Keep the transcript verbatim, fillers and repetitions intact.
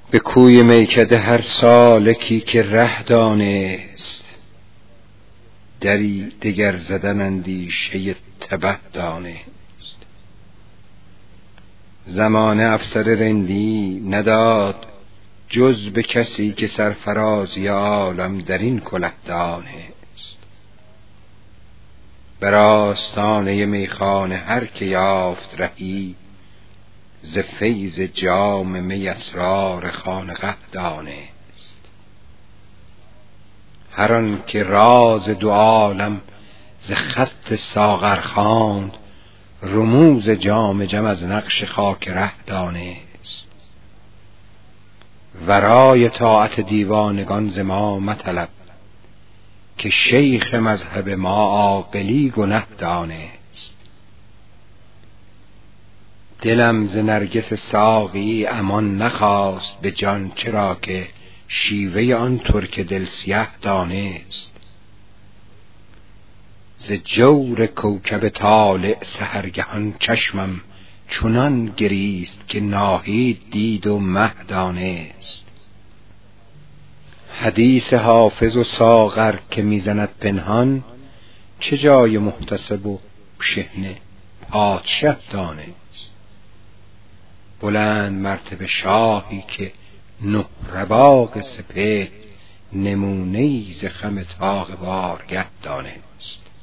به کوی میکده هر سالکی که ره دانست، دری دگر زدن اندیشه تبه دانست. زمانه افسر رندی نداد جز به کسی که سرفرازی عالم در این کله دانست. بر آستانه میخانه هر که یافت رهی، ز فیض جام می اسرار خانقه دانست. هر آن که راز دو عالم ز خط ساغر خواند، رموز جام جم از نقش خاک ره دانست. ورای طاعت دیوانگان ز ما مطلب، که شیخ مذهب ما عاقلی گنه دانست. دلم ز نرگس ساقی امان نخواست به جان، چرا که شیوه آن ترک دل سیه دانست. ز جور کوکب طالع سحرگهان چشمم چنان گریست، که ناهید دید و مه دانست. حدیث حافظ و ساغر که میزند پنهان، چه جای محتسب و شحنه پادشه دانست. بلند مرتبه شاهی که نه رواق سپهر، نمونه‌ای ز خم طاق بارگه دانست.